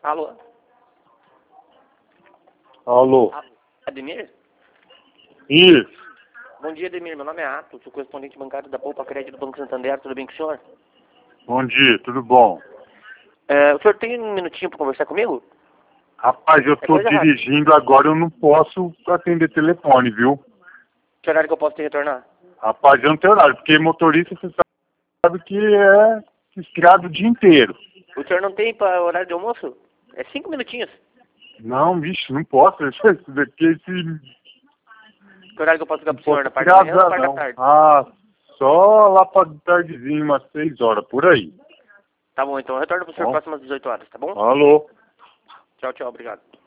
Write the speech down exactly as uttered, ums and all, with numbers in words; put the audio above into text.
Alô? Alô? Ademir? Isso. Bom dia, Ademir. Meu nome é Atos, sou correspondente bancário da Poupa Crédito do Banco Santander. Tudo bem com o senhor? Bom dia, tudo bom? É, o senhor tem um minutinho para conversar comigo? Rapaz, eu É tô coisa dirigindo agora, eu não posso atender telefone, viu? Que horário que eu posso te retornar? Rapaz, eu não tenho horário, porque motorista você sabe que é estrada o dia inteiro. O senhor não tem para horário de almoço? É cinco minutinhos. Não, bicho, não posso. Isso daqui, esse... Que horário que eu posso ligar Não pro senhor? posso Na parte da manhã ou na atrasar, parte da não. tarde? Ah, só lá pra tardezinho, umas seis horas, por aí. Tá bom, então eu retorno pro senhor Bom. próximas dezoito horas, tá bom? Alô? Tchau, tchau, obrigado.